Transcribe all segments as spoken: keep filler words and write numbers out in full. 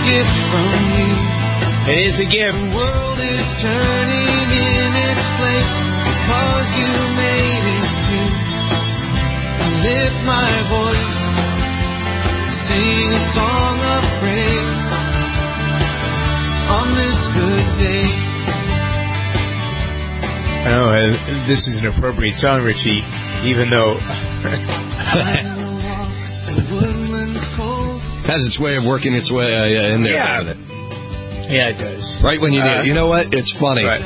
gift from you. It is a gift. The world is turning in its place because you made it too. I lift my voice to sing a song of praise on this good day. I know, uh, this is an appropriate song, Richie, even though... has its way of working its way uh, in there, yeah. doesn't it? Yeah, it does. Right when you need uh, it. You know what? It's funny. Right.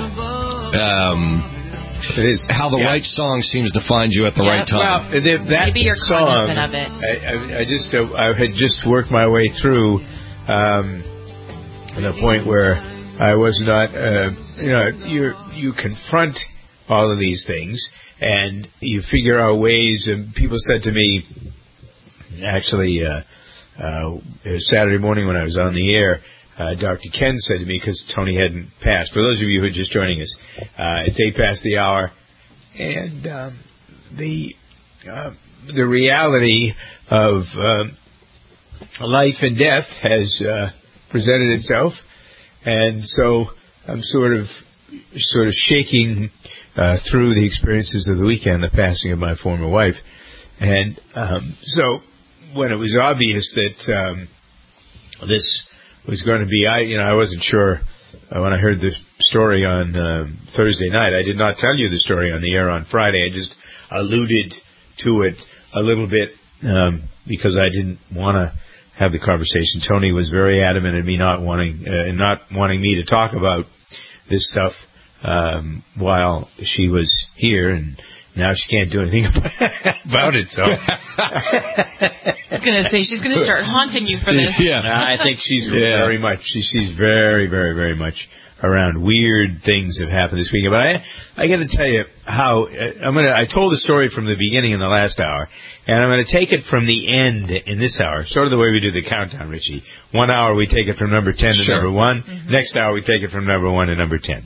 Um, it is. How the yeah. right song seems to find you at the yeah. right time. Well, the, that Maybe you're song, cognizant of it. I, I, I just, uh, I had just worked my way through um, to the point where I was not, uh, you know, you you confront all of these things and you figure out ways. And people said to me, actually, uh, uh, it was Saturday morning when I was on the air. Uh, Doctor Ken said to me, because Tony hadn't passed. For those of you who are just joining us, uh, it's eight past the hour, and um, the uh, the reality of uh, life and death has uh, presented itself, and so I'm sort of sort of shaking uh, through the experiences of the weekend, the passing of my former wife, and um, so when it was obvious that um, this was going to be, I, you know, I wasn't sure uh, when I heard the story on uh, Thursday night. I did not tell you the story on the air on Friday. I just alluded to it a little bit um, because I didn't want to have the conversation. Tony was very adamant in me not wanting, uh, not wanting me to talk about this stuff um, while she was here, and now she can't do anything about it. So I was going to say she's going to start haunting you for this. Yeah, I think she's yeah. very much. She, she's very, very, very much around. Weird things have happened this weekend. But I, I got to tell you how I'm going to. I told the story from the beginning in the last hour, and I'm going to take it from the end in this hour. Sort of the way we do the countdown, Richie. One hour we take it from number ten to sure. number one. Mm-hmm. Next hour we take it from number one to number ten.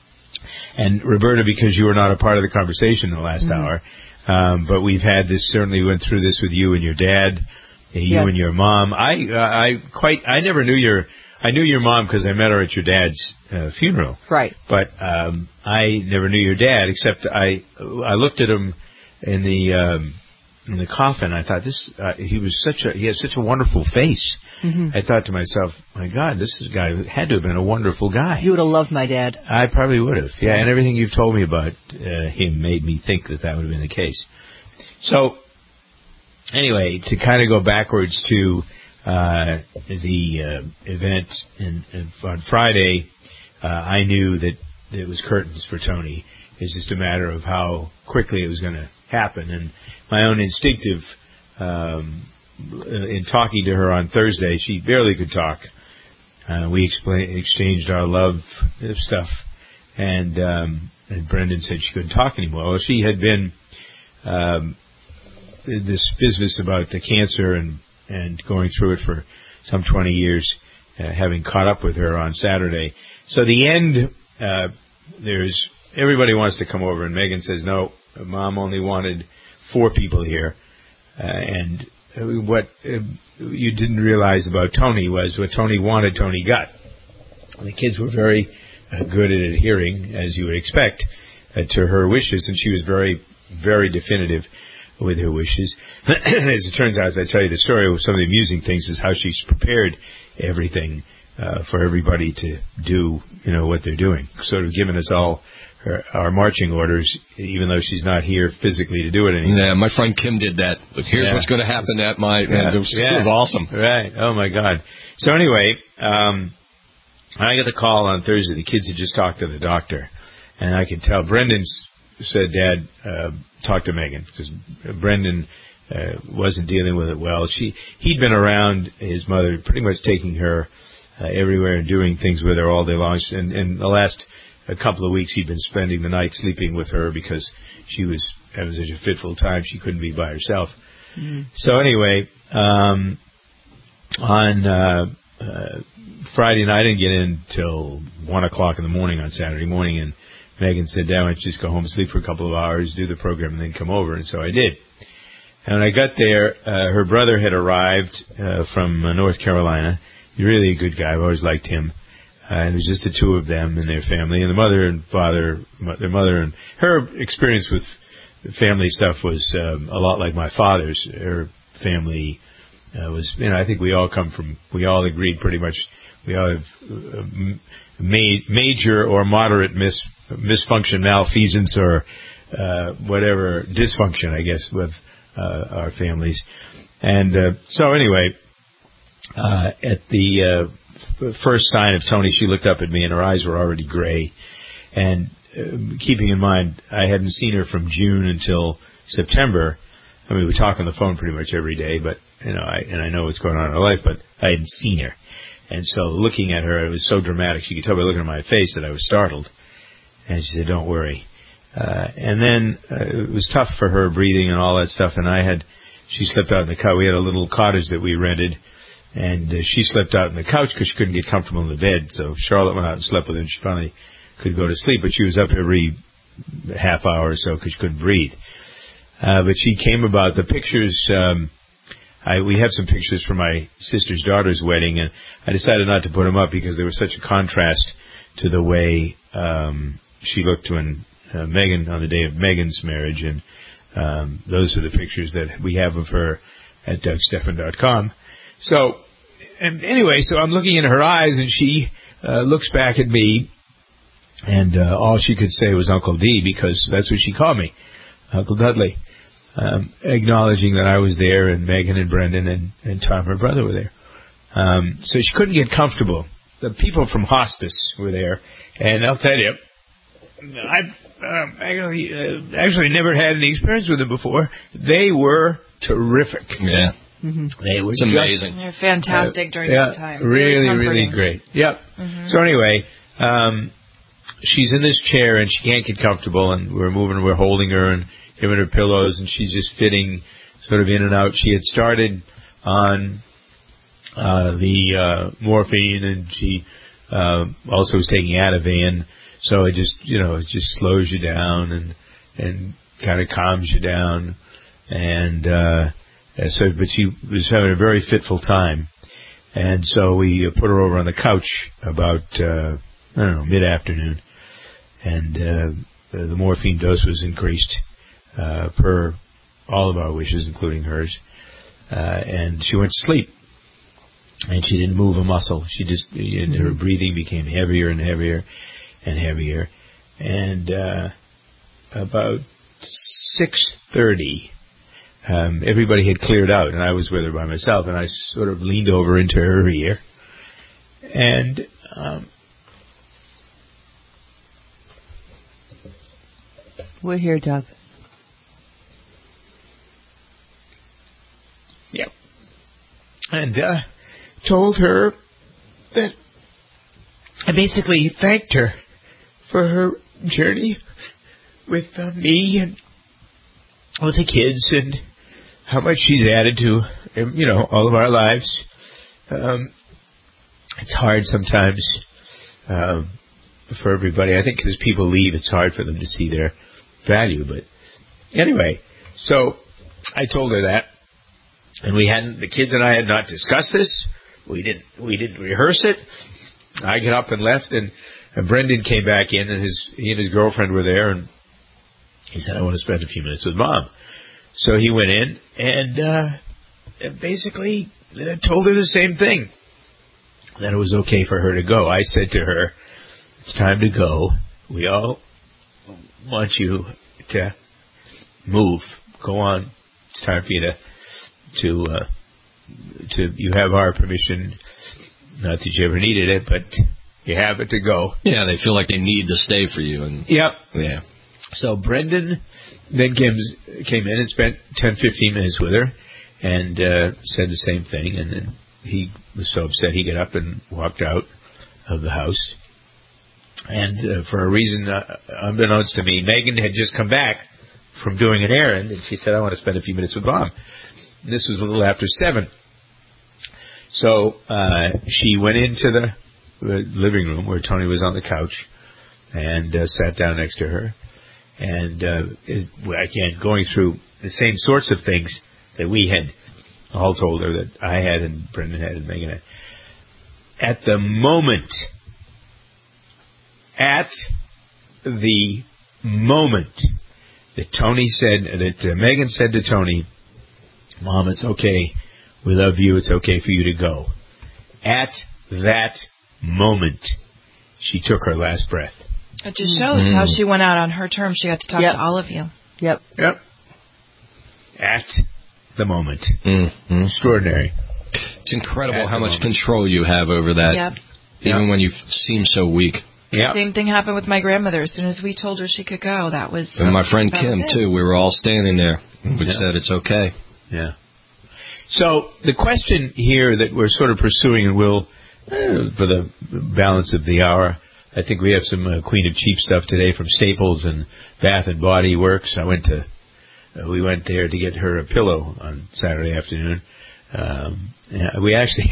And Roberta, because you were not a part of the conversation in the last mm-hmm. hour, um, but we've had this, certainly went through this with you and your dad, you yes. and your mom. I, uh, I quite, I never knew your, I knew your mom because I met her at your dad's uh, funeral. Right. But um, I never knew your dad, except I, I looked at him in the, um, in the coffin. I thought this, uh, he was such a, he had such a wonderful face. Mm-hmm. I thought to myself, my God, this is a guy who had to have been a wonderful guy. You would have loved my dad. I probably would have. Yeah, and everything you've told me about uh, him made me think that that would have been the case. So, anyway, to kind of go backwards to uh, the uh, event in, in, on Friday, uh, I knew that it was curtains for Tony. It's just a matter of how quickly it was going to happen. And my own instinctive, um, in talking to her on Thursday, she barely could talk. Uh, we explain, exchanged our love stuff, and um, and Brendan said she couldn't talk anymore. Well, she had been um, this business about the cancer and and going through it for some twenty years, uh, having caught up with her on Saturday. So the end, uh, there's everybody wants to come over, and Megan says no. Mom only wanted four people here, uh, and what uh, you didn't realize about Tony was what Tony wanted, Tony got. The kids were very uh, good at adhering, as you would expect, uh, to her wishes, and she was very, very definitive with her wishes. As it turns out, as I tell you the story, some of the amusing things is how she's prepared everything uh, for everybody to do, you know, what they're doing. Sort of given us all her, our marching orders, even though she's not here physically to do it anymore. Yeah, my friend Kim did that. Look, here's yeah. what's going to happen at my... Yeah. It, was, yeah. it was awesome. Right. Oh, my God. So anyway, um, I got the call on Thursday. The kids had just talked to the doctor, and I could tell. Brendan said, Dad, uh, talk to Megan. Because Brendan uh, wasn't dealing with it well. She He'd been around his mother, pretty much taking her uh, everywhere and doing things with her all day long. And, and the last... a couple of weeks he'd been spending the night sleeping with her because she was having such a fitful time she couldn't be by herself. Mm-hmm. So anyway, um, on uh, uh, Friday night, I didn't get in till one o'clock in the morning on Saturday morning, and Megan said, Dad, why don't you just go home and sleep for a couple of hours, do the program, and then come over. And so I did. And when I got there, uh, her brother had arrived uh, from uh, North Carolina, really a good guy. I've always liked him. Uh, and it was just the two of them and their family, and the mother and father, their mother and her experience with family stuff was um, a lot like my father's. Her family uh, was, you know, I think we all come from, we all agreed pretty much, we all have uh, ma- major or moderate mis- misfunction, malfeasance, or uh, whatever, dysfunction, I guess, with uh, our families. And uh, so anyway, uh, at the uh, first sign of Tony, she looked up at me and her eyes were already gray. And uh, keeping in mind, I hadn't seen her from June until September. I mean, we talk on the phone pretty much every day, but, you know, I, and I know what's going on in her life, but I hadn't seen her. And so looking at her, it was so dramatic. She could tell by looking at my face that I was startled. And she said, "Don't worry." Uh, and then uh, it was tough for her breathing and all that stuff. And I had, she slipped out in the couch. We had a little cottage that we rented. And uh, she slept out on the couch because she couldn't get comfortable in the bed. So Charlotte went out and slept with her, and she finally could go to sleep. But she was up every half hour or so because she couldn't breathe. Uh, but she came about. The pictures, um, I, we have some pictures from my sister's daughter's wedding, and I decided not to put them up because they were such a contrast to the way um, she looked when uh, Megan, on the day of Megan's marriage. And um, those are the pictures that we have of her at Doug Stephan dot com. So, and anyway, so I'm looking in her eyes, and she uh, looks back at me, and uh, all she could say was Uncle D, because that's what she called me, Uncle Dudley, um, acknowledging that I was there, and Megan and Brendan and, and Tom, her brother, were there. Um, so she couldn't get comfortable. The people from hospice were there, and I'll tell you, I've um, actually, uh, actually never had any experience with them before. They were terrific. Yeah. Mm-hmm. They were it's amazing. They're fantastic uh, during yeah, that time. Really, really great. Yep. Mm-hmm. So anyway, um, she's in this chair and she can't get comfortable, and we're moving, we're holding her and giving her pillows, and she's just fitting sort of in and out. She had started on uh, the uh, morphine, and she uh, also was taking Ativan, so it just, you know, it just slows you down and and kind of calms you down, and. Uh, Uh, so, but she was having a very fitful time, and so we uh, put her over on the couch about uh, I don't know, mid-afternoon, and uh, the morphine dose was increased uh, per all of our wishes, including hers, uh, and she went to sleep, and she didn't move a muscle. She just and her breathing became heavier and heavier and heavier, and uh, about six thirty. Um, everybody had cleared out, and I was with her by myself, and I sort of leaned over into her ear. And um, we're here, Doug. Yep. And uh, told her that I basically thanked her for her journey with uh, me and with the kids, and how much she's added to, you know, all of our lives. Um, it's hard sometimes um, for everybody. I think as people leave, it's hard for them to see their value. But anyway, so I told her that, and we hadn't. The kids and I had not discussed this. We didn't. We didn't rehearse it. I got up and left, and, and Brendan came back in, and his he and his girlfriend were there, and he said, "I want to spend a few minutes with Mom." So he went in and uh, basically uh, told her the same thing, that it was okay for her to go. I said to her, "It's time to go. We all want you to move. Go on. It's time for you to to uh, to. You have our permission. Not that you ever needed it, but you have it to go." Yeah, they feel like they need to stay for you. And yep. Yeah. So Brendan then came, came in and spent ten, fifteen minutes with her and uh, said the same thing. And then he was so upset he got up and walked out of the house. And uh, for a reason uh, unbeknownst to me, Megan had just come back from doing an errand, and she said, "I want to spend a few minutes with Mom." And this was a little after seven. So uh, she went into the, the living room where Tony was on the couch and uh, sat down next to her. And, uh, is, again, going through the same sorts of things that we had all told her, that I had and Brendan had and Megan had. at the moment, at the moment that Tony said, that uh, Megan said to Tony, Mom, it's okay. We love you. It's okay for you to go. At that moment, she took her last breath. It just shows mm. how she went out on her terms. She got to talk yep. to all of you. Yep. Yep. At the moment. Mm-hmm. Extraordinary. It's incredible At how much moment. control you have over that, yep. even yep. when you seem so weak. Yep. Same thing happened with my grandmother. As soon as we told her she could go, that was... And my friend Kim, too. We were all standing there. We yep. said it's okay. Yeah. So the question here that we're sort of pursuing, and we'll, uh, for the balance of the hour, I think we have some uh, Queen of Cheap stuff today from Staples and Bath and Body Works. I went to, uh, we went there to get her a pillow on Saturday afternoon. Um, we actually,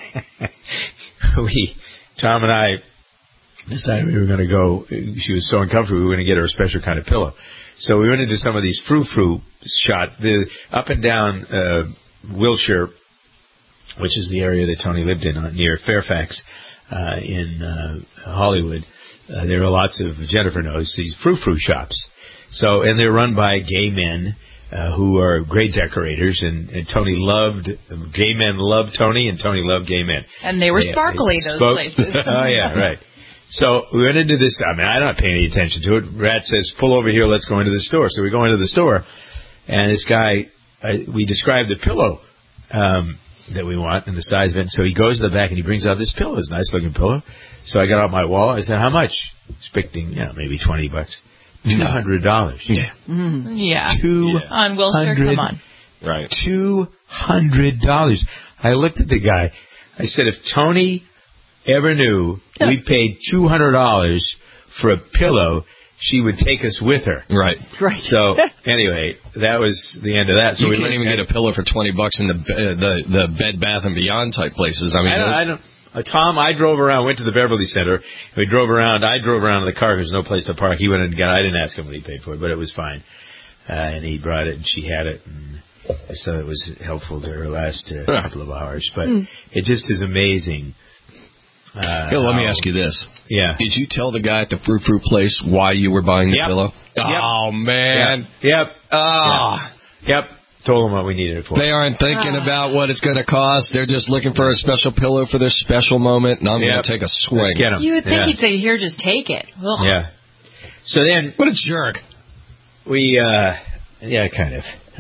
we, Tom and I decided we were going to go. She was so uncomfortable, we were going to get her a special kind of pillow. So we went into some of these frou-frou shot, the up and down uh, Wilshire, which is the area that Tony lived in, uh, near Fairfax. Uh, in uh, Hollywood, uh, there are lots of, Jennifer knows, these frou-frou shops. So, and they're run by gay men uh, who are great decorators, and, and Tony loved, gay men loved Tony, and Tony loved gay men. And they were they, sparkly, they those spoke. places. Oh, yeah, right. So we went into this, I mean, I'm not paying any attention to it. Rat says, pull over here, let's go into the store. So we go into the store, and this guy, uh, we described the pillow, um, that we want and the size of it. So he goes to the back and he brings out this pillow. It's a nice looking pillow. So I got out my wallet. I said, how much? Expecting, you know, maybe twenty bucks. Two hundred dollars. Yeah. Mm-hmm. Yeah. Two yeah. On Wilshire, come on. Right. Two hundred dollars. I looked at the guy. I said, if Tony ever knew yeah. we paid two hundred dollars for a pillow, she would take us with her. Right. Right. So, anyway, that was the end of that. So you we can't even get a pillow for twenty bucks in the uh, the the Bed Bath and Beyond type places. I mean, I don't. I don't uh, Tom, I drove around, went to the Beverly Center. We drove around. I drove around in the car. There's no place to park. He went and got. I didn't ask him what he paid for it, but it was fine. Uh, and he brought it, and she had it, and so it was helpful to her last uh, yeah. couple of hours. But mm. it just is amazing. Uh, Here, let me ask you this. Yeah. Did you tell the guy at the Frou Frou place why you were buying the yep. pillow? Yep. Oh, man. Yep. Yep. Oh. Yep. yep. Told them what we needed it for. They aren't thinking uh. about what it's going to cost. They're just looking for a special pillow for their special moment, and I'm yep. going to take a swing. Let's get 'em. You would think yeah. he'd say, here, just take it. Ugh. Yeah. So then... What a jerk. We, uh... Yeah, kind of.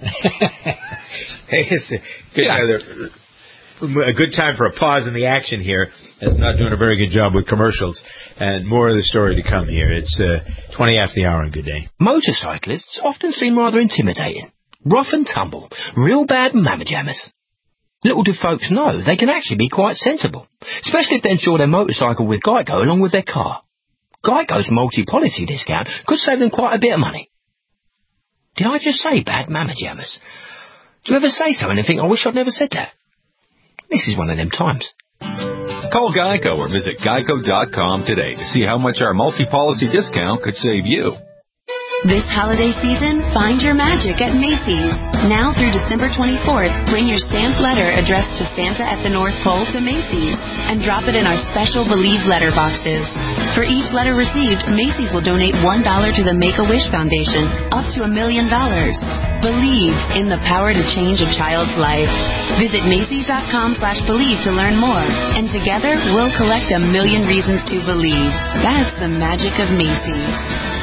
Hey, it's a good, yeah. uh, a good time for a pause in the action here, as I'm not doing a very good job with commercials, and more of the story to come here. It's uh, twenty after the hour on Good Day. Motorcyclists often seem rather intimidating. Rough and tumble. Real bad mamma jammers. Little do folks know they can actually be quite sensible, especially if they insure their motorcycle with Geico along with their car. Geico's multi-policy discount could save them quite a bit of money. Did I just say bad mamma jammers? Do you ever say something and think, I wish I'd never said that? This is one of them times. Call Geico or visit geico dot com today to see how much our multi-policy discount could save you. This holiday season, find your magic at Macy's. Now through December twenty-fourth, bring your stamped letter addressed to Santa at the North Pole to Macy's and drop it in our special Believe letter boxes. For each letter received, Macy's will donate one dollar to the Make-A-Wish Foundation, up to a million dollars. Believe in the power to change a child's life. Visit Macy's dot com slash believe to learn more. And together, we'll collect a million reasons to believe. That's the magic of Macy's.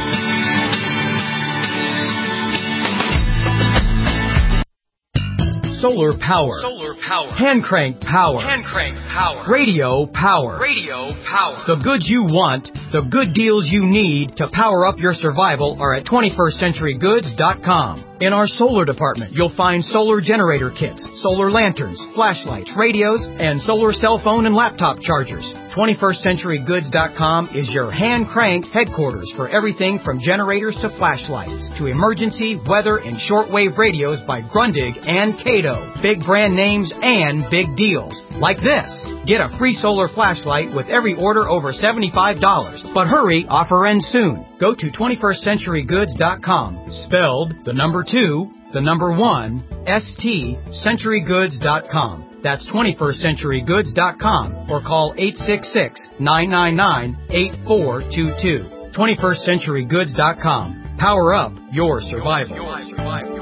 Solar power. Solar power. Hand crank power. Hand crank power. Radio power. Radio power. The goods you want, the good deals you need to power up your survival are at twenty-first century goods dot com. In our solar department, you'll find solar generator kits, solar lanterns, flashlights, radios, and solar cell phone and laptop chargers. twenty-first century goods dot com is your hand-cranked headquarters for everything from generators to flashlights to emergency, weather, and shortwave radios by Grundig and Cato. Geico. Big brand names and big deals. Like this. Get a free solar flashlight with every order over seventy-five dollars. But hurry, offer ends soon. Go to twenty-first century goods dot com. Spelled the number two, the number one, S T, century goods dot com. That's twenty-first century goods dot com or call eight six six, nine nine nine, eight four two two. twenty-first century goods dot com. Power up your survival. Your survival.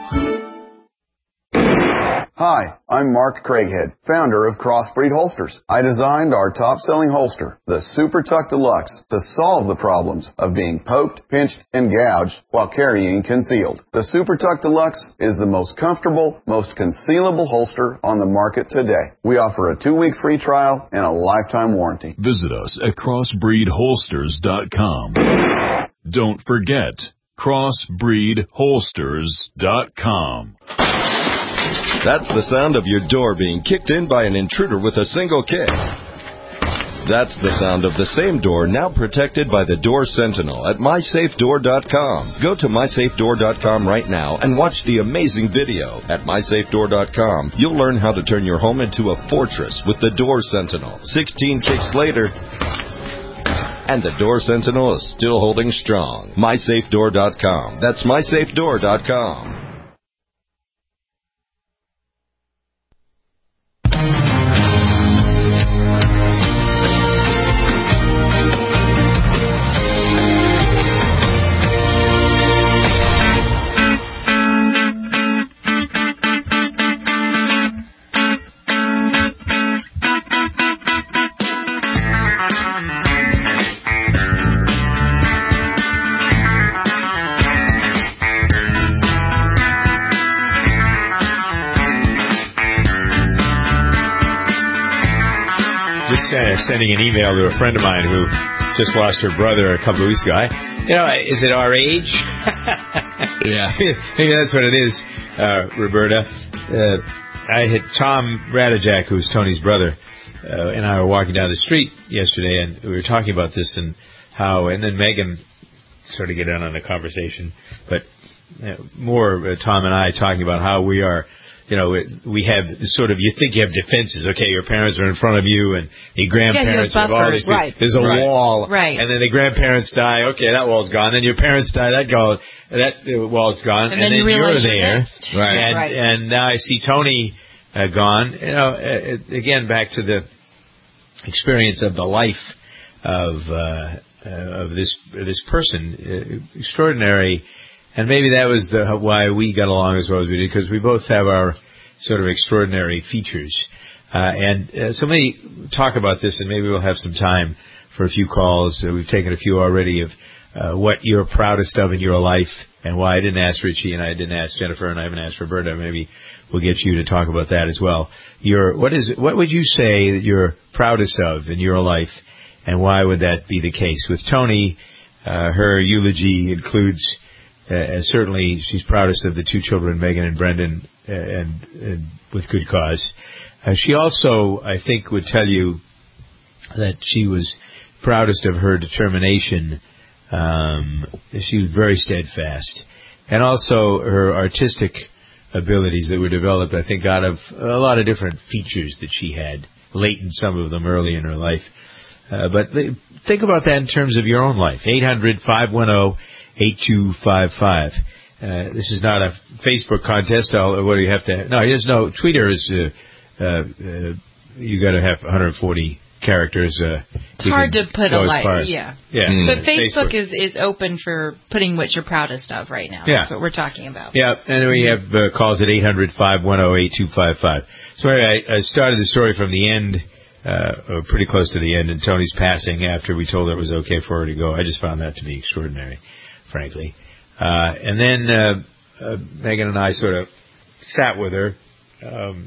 Hi, I'm Mark Craighead, founder of Crossbreed Holsters. I designed our top-selling holster, the Super Tuck Deluxe, to solve the problems of being poked, pinched, and gouged while carrying concealed. The Super Tuck Deluxe is the most comfortable, most concealable holster on the market today. We offer a two-week free trial and a lifetime warranty. Visit us at crossbreed holsters dot com. Don't forget, crossbreed holsters dot com. That's the sound of your door being kicked in by an intruder with a single kick. That's the sound of the same door now protected by the Door Sentinel at my safe door dot com. Go to my safe door dot com right now and watch the amazing video. At my safe door dot com, you'll learn how to turn your home into a fortress with the Door Sentinel. sixteen kicks later, and the Door Sentinel is still holding strong. my safe door dot com. That's my safe door dot com. Uh, sending an email to a friend of mine who just lost her brother a couple of weeks ago. I, you know, is it our age? Yeah. Maybe that's what it is, uh, Roberta. Uh, I had Tom Radijak, who's Tony's brother, uh, and I were walking down the street yesterday, and we were talking about this and how, and then Megan sort of get in on the conversation, but uh, more uh, Tom and I talking about how we are. You know, we have sort of, you think you have defenses. Okay, your parents are in front of you, and your grandparents yeah, have all these right. There's a right. wall. Right. And then the grandparents die. Okay, that wall's gone. Then your parents die. That wall, that wall's gone. And, and then, then you you're there. Right. And, right. and now I see Tony uh, gone. You know, uh, again, back to the experience of the life of uh, uh, of this this person. Uh, extraordinary. And maybe that was the why we got along as well as we did, because we both have our sort of extraordinary features. Uh, and uh, so maybe talk about this, and maybe we'll have some time for a few calls. Uh, we've taken a few already of uh, what you're proudest of in your life, and why I didn't ask Richie, and I didn't ask Jennifer, and I haven't asked Roberta. Maybe we'll get you to talk about that as well. Your, what is what would you say that you're proudest of in your life, and why would that be the case? With Tony, uh, her eulogy includes Uh, certainly, she's proudest of the two children, Megan and Brendan, uh, and, and with good cause. Uh, she also, I think, would tell you that she was proudest of her determination. Um, she was very steadfast. And also her artistic abilities that were developed, I think, out of a lot of different features that she had, latent, some of them early in her life. Uh, but th- think about that in terms of your own life. eight hundred, five one zero, eight two five five. Uh, this is not a Facebook contest. I'll, what do you have to have? No, just no. Twitter is, uh, uh, uh, you got to have one hundred forty characters. Uh, it's hard to put a like, yeah. Yeah. Mm. But Facebook, Facebook is, is open for putting what you're proudest of right now. Yeah. That's what we're talking about. Yeah. And we have uh, calls at eight hundred, five one zero, eight two five five. So I, I started the story from the end. Uh, pretty close to the end, and Tony's passing after we told her it was okay for her to go. I just found that to be extraordinary, frankly. Uh, and then uh, uh, Megan and I sort of sat with her, um,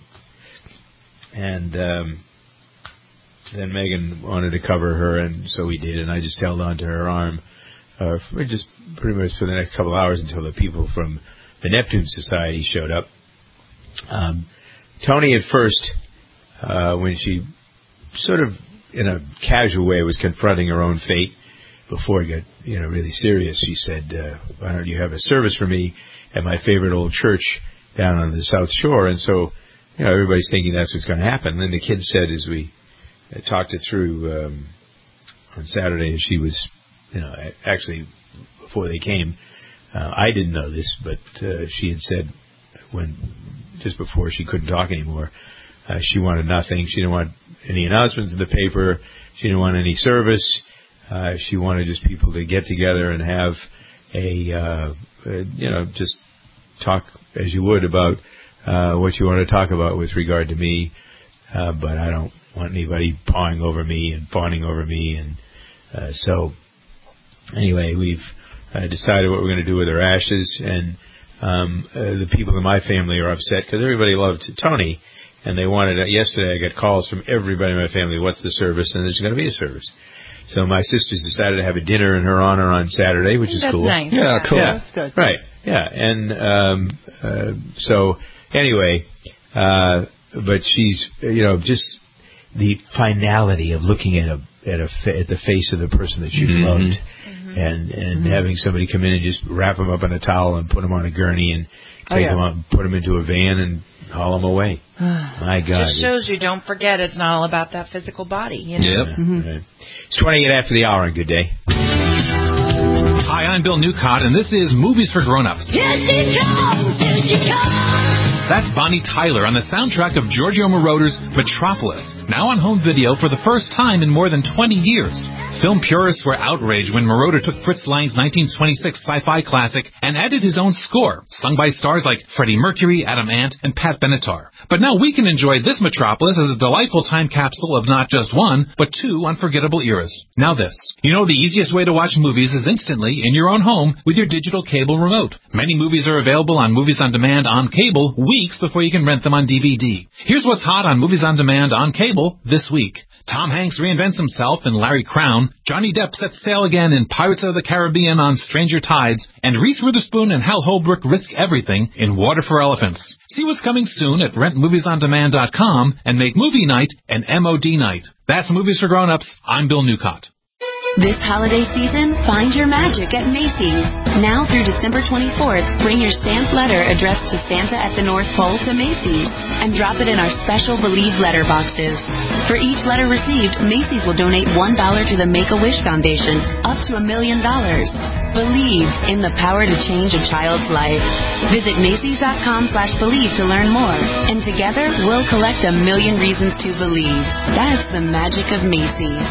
and um, then Megan wanted to cover her, and so we did, and I just held on to her arm uh, for just pretty much for the next couple of hours until the people from the Neptune Society showed up. Um, Tony at first, uh, when she sort of in a casual way was confronting her own fate before it got, you know, really serious. She said, uh, why don't you have a service for me at my favorite old church down on the South Shore. And so, you know, everybody's thinking that's what's going to happen. And then the kid said, as we uh, talked it through um, on Saturday, she was, you know, actually before they came, uh, I didn't know this, but uh, she had said when just before she couldn't talk anymore, uh, she wanted nothing. She didn't want any announcements in the paper. She didn't want any service. Uh, she wanted just people to get together and have a, uh, uh, you know, just talk as you would about uh, what you want to talk about with regard to me. Uh, but I don't want anybody pawing over me and fawning over me. And uh, so anyway, we've uh, decided what we're going to do with her ashes. And um, uh, the people in my family are upset because everybody loved Tony. And they wanted it. Yesterday I got calls from everybody in my family, what's the service? And there's going to be a service. So my sisters decided to have a dinner in her honor on Saturday, which is That's cool. Nice. Yeah, cool. Yeah, that's good. Right. Yeah. And um, uh, so anyway, uh, but she's, you know, just the finality of looking at a at a fa- at the face of the person that you Mm-hmm. loved, mm-hmm. and and mm-hmm. having somebody come in and just wrap them up in a towel and put them on a gurney and Oh, take yeah. them out and put them into a van and haul them away. My God. Just shows you, don't forget, it's not all about that physical body. You know? Yep. Mm-hmm. Right. It's twenty-eight after the hour, and good day. Hi, I'm Bill Newcott, and this is Movies for Grown-Ups. Here she comes, here she comes. That's Bonnie Tyler on the soundtrack of Giorgio Moroder's Metropolis, now on home video for the first time in more than twenty years. Film purists were outraged when Moroder took Fritz Lang's nineteen twenty-six sci-fi classic and added his own score, sung by stars like Freddie Mercury, Adam Ant, and Pat Benatar. But now we can enjoy this Metropolis as a delightful time capsule of not just one, but two unforgettable eras. Now this. You know the easiest way to watch movies is instantly in your own home with your digital cable remote. Many movies are available on Movies on Demand on cable weeks before you can rent them on D V D. Here's what's hot on Movies on Demand on cable this week. Tom Hanks reinvents himself in Larry Crown, Johnny Depp sets sail again in Pirates of the Caribbean on Stranger Tides, and Reese Witherspoon and Hal Holbrook risk everything in Water for Elephants. See what's coming soon at rent movies on demand dot com and make movie night an M O D night. That's Movies for Grown-Ups. I'm Bill Newcott. This holiday season, find your magic at Macy's. Now through December twenty-fourth, bring your stamped letter addressed to Santa at the North Pole to Macy's and drop it in our special Believe letter boxes. For each letter received, Macy's will donate one dollar to the Make-A-Wish Foundation, up to a million dollars. Believe in the power to change a child's life. Visit Macy's dot com slash believe to learn more. And together, we'll collect a million reasons to believe. That's the magic of Macy's.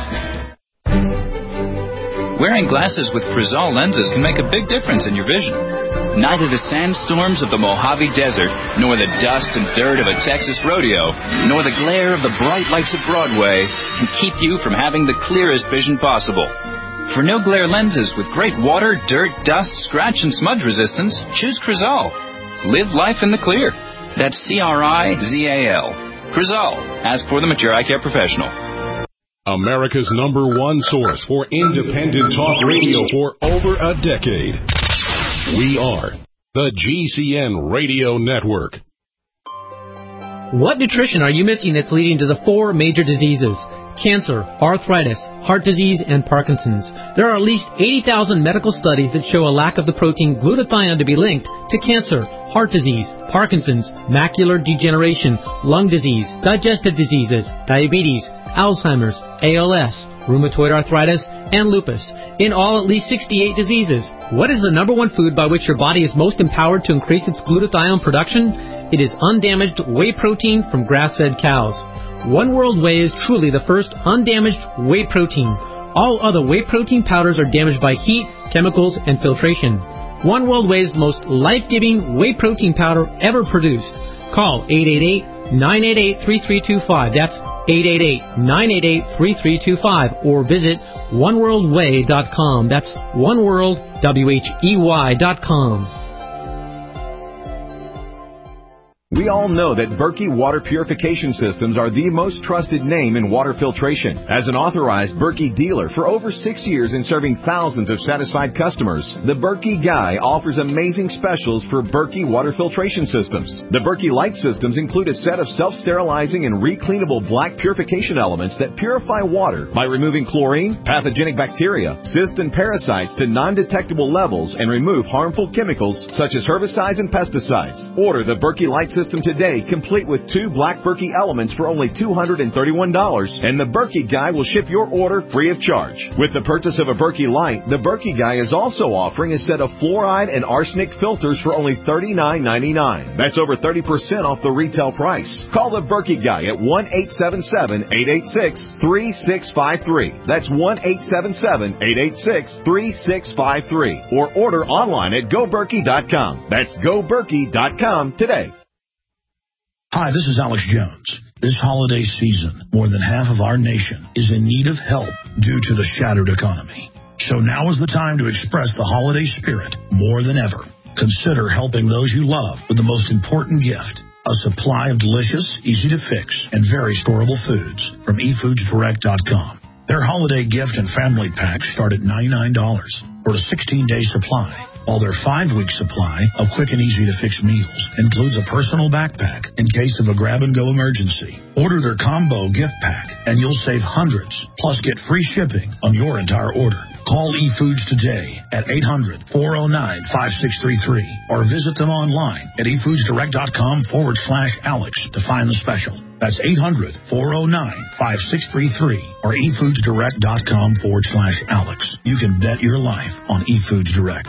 Wearing glasses with Crizal lenses can make a big difference in your vision. Neither the sandstorms of the Mojave Desert, nor the dust and dirt of a Texas rodeo, nor the glare of the bright lights of Broadway can keep you from having the clearest vision possible. For no-glare lenses with great water, dirt, dust, scratch, and smudge resistance, choose Crizal. Live life in the clear. That's C R I Z A L. Crizal. Ask for the mature eye care professional. America's number one source for independent talk radio for over a decade. We are the G C N Radio Network. What nutrition are you missing that's leading to the four major diseases? Cancer, arthritis, heart disease, and Parkinson's. There are at least eighty thousand medical studies that show a lack of the protein glutathione to be linked to cancer, heart disease, Parkinson's, macular degeneration, lung disease, digestive diseases, diabetes, Alzheimer's, A L S, rheumatoid arthritis, and lupus. In all, at least sixty-eight diseases. What is the number one food by which your body is most empowered to increase its glutathione production? It is undamaged whey protein from grass-fed cows. One World Whey is truly the first undamaged whey protein. All other whey protein powders are damaged by heat, chemicals, and filtration. One World Whey is the most life-giving whey protein powder ever produced. Call eight eight eight, nine eight eight, three three two five. That's eight eight eight, nine eight eight, three three two five. Or visit one world way dot com. That's oneworld, W H E Y dot com. We all know that Berkey Water Purification Systems are the most trusted name in water filtration. As an authorized Berkey dealer for over six years and serving thousands of satisfied customers, the Berkey Guy offers amazing specials for Berkey Water Filtration Systems. The Berkey Light Systems include a set of self-sterilizing and recleanable black purification elements that purify water by removing chlorine, pathogenic bacteria, cysts, and parasites to non-detectable levels and remove harmful chemicals such as herbicides and pesticides. Order the Berkey Light System today, complete with two black Berkey elements for only two hundred thirty-one dollars, and the Berkey Guy will ship your order free of charge. With the purchase of a Berkey Light, the Berkey Guy is also offering a set of fluoride and arsenic filters for only thirty-nine ninety-nine. That's over thirty percent off the retail price. Call the Berkey Guy at one eight seven seven, eight eight six, three six five three. That's one eight seven seven, eight eight six, three six five three. Or order online at go berkey dot com. That's go berkey dot com today. Hi, this is Alex Jones. This holiday season, more than half of our nation is in need of help due to the shattered economy. So now is the time to express the holiday spirit more than ever. Consider helping those you love with the most important gift, a supply of delicious, easy-to-fix, and very storable foods from e foods direct dot com. Their holiday gift and family packs start at ninety-nine dollars for a sixteen-day supply, while their five-week supply of quick and easy-to-fix meals includes a personal backpack in case of a grab-and-go emergency. Order their combo gift pack, and you'll save hundreds, plus get free shipping on your entire order. Call eFoods today at eight hundred, four oh nine, five six three three or visit them online at e foods direct dot com forward slash Alex to find the special. That's eight hundred, four oh nine, five six three three or e foods direct dot com forward slash Alex. You can bet your life on eFoods Direct.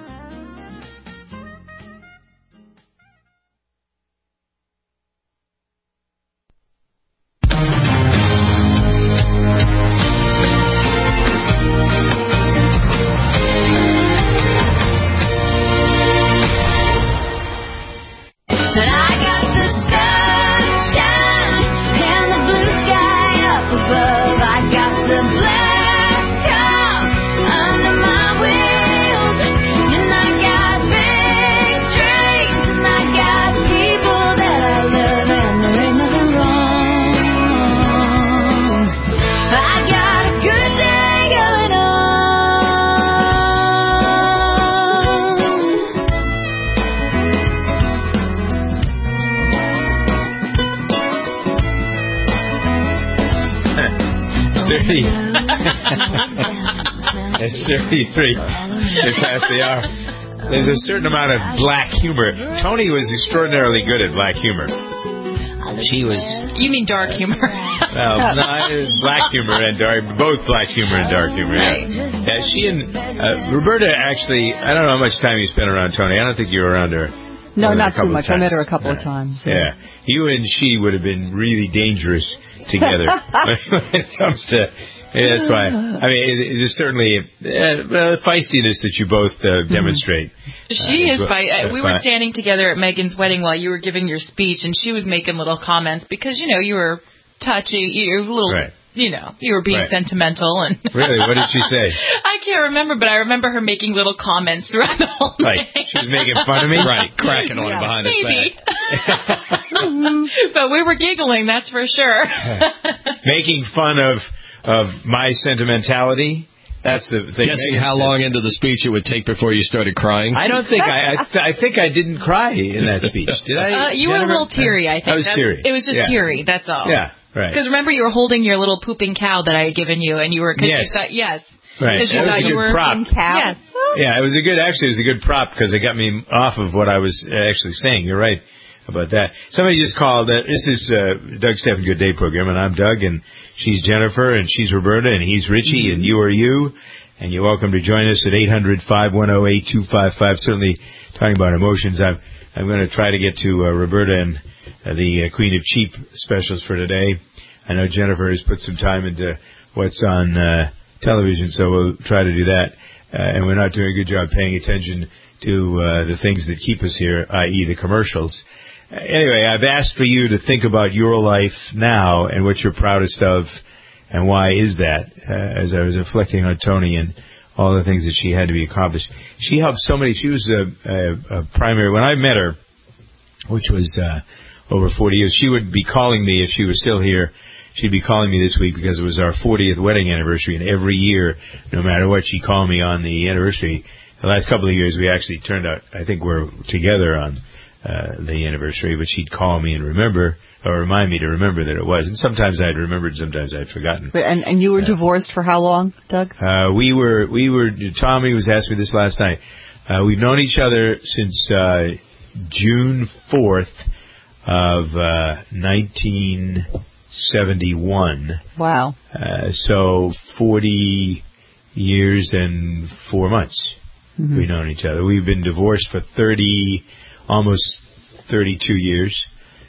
It's thirty-three. They're past the hour. There's a certain amount of black humor. Tony was extraordinarily good at black humor. She was... You mean dark humor. Well, no, black humor and dark... Both black humor and dark humor, yeah. Right. Yeah, she and... Uh, Roberta actually... I don't know how much time you spent around Tony. I don't think you were around her. No, not too much. I met her a couple yeah. of times. Yeah. yeah. You and she would have been really dangerous together when it comes to... Yeah, that's why. I mean, it, it's certainly uh, feistiness that you both uh, demonstrate. She uh, is fight. We were standing together at Megan's wedding while you were giving your speech, and she was making little comments because, you know, you were touchy. You were a little, right. you know, you were being right. sentimental. And really? What did she say? I can't remember, but I remember her making little comments throughout the whole night. Right. She was making fun of me? Right, cracking on yeah, behind maybe. his back. But we were giggling, that's for sure. Making fun of... Of my sentimentality, that's the thing. Guessing how long into the speech it would take before you started crying? I don't think I. I, th- I think I didn't cry in that speech. Did I? Uh, you were a little teary. I think I was that, teary. It was just yeah. teary. That's all. Yeah, right. Because remember, you were holding your little pooping cow that I had given you, and you were yes, you thought, yes, right. Because you that thought was a you good were prop. Cow. Yes. Yeah, it was a good. Actually, it was a good prop because it got me off of what I was actually saying. You're right about that. Somebody just called. Uh, this is uh, Doug Stephan Good Day program, and I'm Doug, and she's Jennifer, and she's Roberta, and he's Richie, and you are you. And you're welcome to join us at eight hundred, five one zero, eight two five five. Certainly talking about emotions. I'm, I'm going to try to get to uh, Roberta and uh, the uh, Queen of Cheap specials for today. I know Jennifer has put some time into what's on uh, television, so we'll try to do that. Uh, and we're not doing a good job paying attention to uh, the things that keep us here, that is the commercials. Anyway, I've asked for you to think about your life now and what you're proudest of, and why is that, uh, as I was reflecting on Tony and all the things that she had to be accomplished. She helped so many. She was a, a, a primary. When I met her, which was uh, over forty years. She would be calling me if she was still here. She'd be calling me this week because it was our fortieth wedding anniversary, and every year, no matter what, she'd call me on the anniversary. The last couple of years, we actually turned out, I think we're together on uh, the anniversary, but she'd call me and remember, or remind me to remember that it was. And sometimes I'd remembered, sometimes I'd forgotten. But, and, and you were uh, divorced for how long, Doug? Uh, we were, we were, Tommy was asking me this last night. Uh, we've known each other since uh, June fourth of uh, nineteen seventy-one. Wow. Uh, so forty years and four months mm-hmm. we've known each other. We've been divorced for thirty, almost thirty-two years.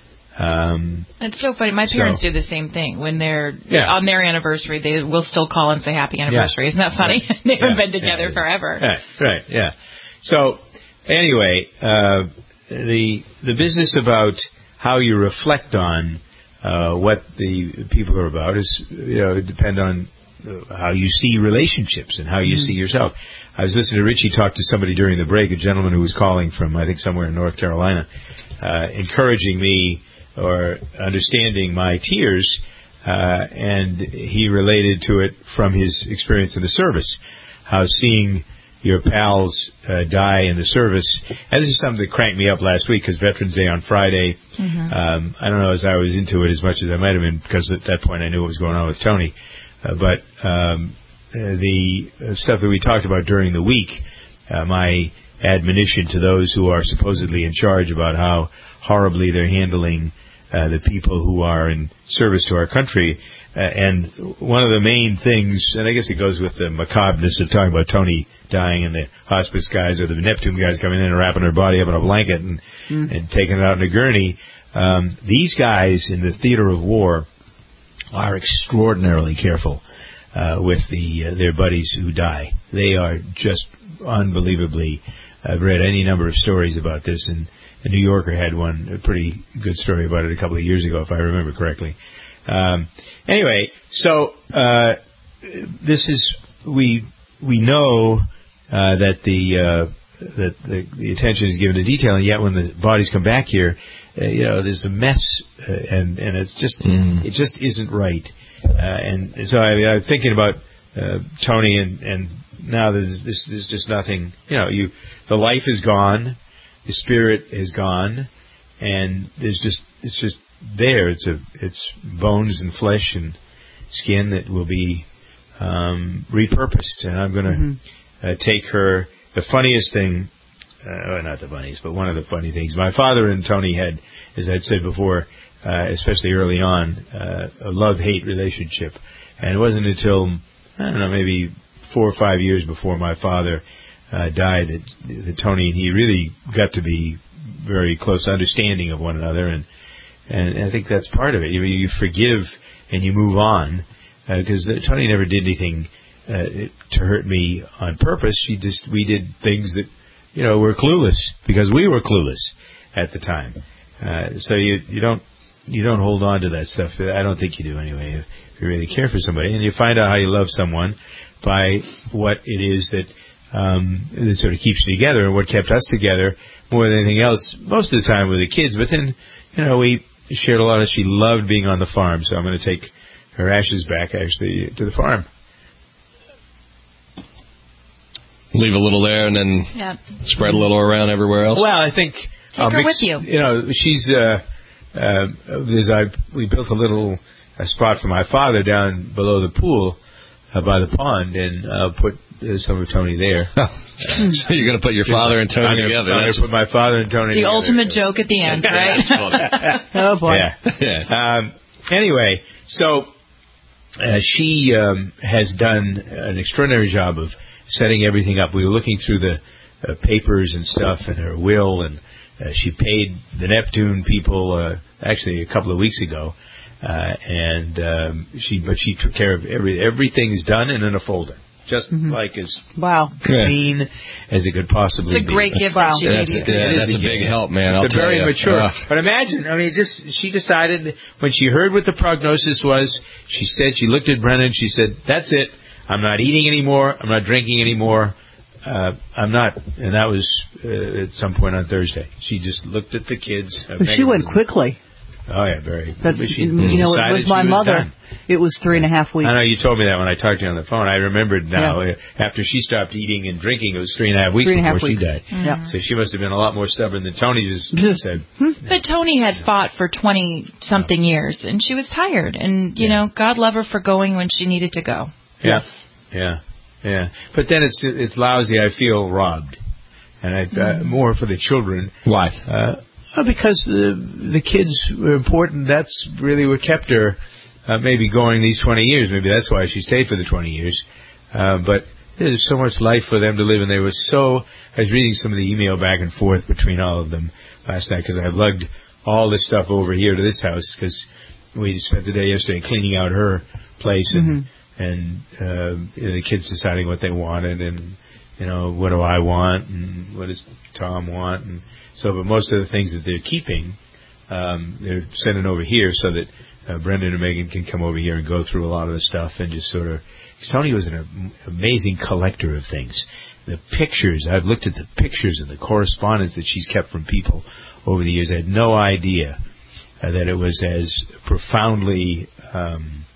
Um, it's so funny. My parents so, do the same thing. When they're yeah. on their anniversary, they will still call and say happy anniversary. Yeah. Isn't that funny? Right. they haven't yeah. been together yeah. forever. Right, right, yeah. So anyway, uh, the the business about how you reflect on Uh, what the people are about is, you know, depend on how you see relationships and how you mm-hmm. see yourself. I was listening to Richie talk to somebody during the break, a gentleman who was calling from, I think, somewhere in North Carolina, uh, encouraging me or understanding my tears, uh, and he related to it from his experience in the service, how seeing your pals uh, die in the service. And this is something that cranked me up last week because Veterans Day on Friday, mm-hmm. um, I don't know as I was into it as much as I might have been because at that point I knew what was going on with Tony. Uh, but um, uh, the stuff that we talked about during the week, uh, my admonition to those who are supposedly in charge about how horribly they're handling uh, the people who are in service to our country. Uh, and one of the main things, and I guess it goes with the macabreness of talking about Tony dying and the hospice guys or the Neptune guys coming in and wrapping their body up in a blanket and, mm. and taking it out in a gurney. Um, these guys in the theater of war are extraordinarily careful uh, with the uh, their buddies who die. They are just unbelievably. I've read any number of stories about this, and the New Yorker had one, a pretty good story about it a couple of years ago, if I remember correctly. Um, anyway, so uh, this is we we know uh, that the uh, that the, the attention is given to detail, and yet when the bodies come back here, uh, you know, there's a mess, uh, and and it's just mm. it just isn't right. Uh, and so I mean, I'm thinking about uh, Tony, and and now there's this there's just nothing. You know, you the life is gone, the spirit is gone, and there's just it's just. There, it's a it's bones and flesh and skin that will be um, repurposed, and I'm going to mm-hmm. uh, take her. The funniest thing, uh, well, not the funniest, but one of the funny things. My father and Tony had, as I'd said before, uh, especially early on, uh, a love-hate relationship, and it wasn't until I don't know, maybe four or five years before my father uh, died that, that Tony and he really got to be very close understanding of one another, and. And I think that's part of it. You, you forgive and you move on, because uh, Tony never did anything uh, to hurt me on purpose. She just we did things that you know were clueless because we were clueless at the time. Uh, so you you don't you don't hold on to that stuff. I don't think you do anyway. If you really care for somebody, and you find out how you love someone by what it is that um, that sort of keeps you together, and what kept us together more than anything else. Most of the time with the kids, but then you know we. Shared a lot of. She loved being on the farm, so I'm going to take her ashes back actually to the farm. Leave a little there and then yep. spread a little around everywhere else. Well, I think take I'll her mix, with you. You know, she's. Uh, uh, there's I we built a little a spot for my father down below the pool uh, by the pond, and I'll put uh, some of Tony there. So you're going to put your father and Tony I'm gonna, together. I'm going to put my father and Tony the together. The ultimate joke at the end, right? Oh, boy. Yeah. yeah. Um, anyway, so uh, she um, has done an extraordinary job of setting everything up. We were looking through the uh, papers and stuff and her will, and uh, she paid the Neptune people uh, actually a couple of weeks ago. Uh, and um, she, but she took care of every everything's done and in a folder. Just mm-hmm. like as wow. clean yeah. as it could possibly be. It's a great be. gift wow. that she that's gave you. Yeah, that's a, a big help, man. It's I'll a very you. mature. Uh. But imagine, I mean, just she decided when she heard what the prognosis was, she said, she looked at Brennan, she said, that's it. I'm not eating anymore. I'm not drinking anymore. uh, I'm not, and that was uh, at some point on Thursday. She just looked at the kids. Uh, she went quickly. Oh, yeah, very. That's, she, you know, with my mother, done. It was three and a half weeks. I know you told me that when I talked to you on the phone. I remembered now. Yeah. After she stopped eating and drinking, it was three and a half weeks three and before half weeks. she died. Mm-hmm. Yeah. So she must have been a lot more stubborn than Tony just said. But Tony had fought for twenty-something years, and she was tired. And, you yeah. know, God love her for going when she needed to go. Yeah, yes. yeah, yeah. But then it's it's lousy. I feel robbed. And I, mm-hmm. uh, more for the children. Why? Uh, because the, the kids were important. That's really what kept her uh, maybe going these twenty years. Maybe that's why she stayed for the twenty years. Uh, but there's so much life for them to live, and they were so... I was reading some of the email back and forth between all of them last night because I lugged all this stuff over here to this house because we spent the day yesterday cleaning out her place and, mm-hmm. and uh, you know, the kids deciding what they wanted and, you know, what do I want and what does Tom want and... So, but most of the things that they're keeping, um, they're sending over here so that uh, Brendan and Megan can come over here and go through a lot of the stuff and just sort of... Because Tony was an am- amazing collector of things. The pictures, I've looked at the pictures and the correspondence that she's kept from people over the years. I had no idea uh, that it was as profoundly um,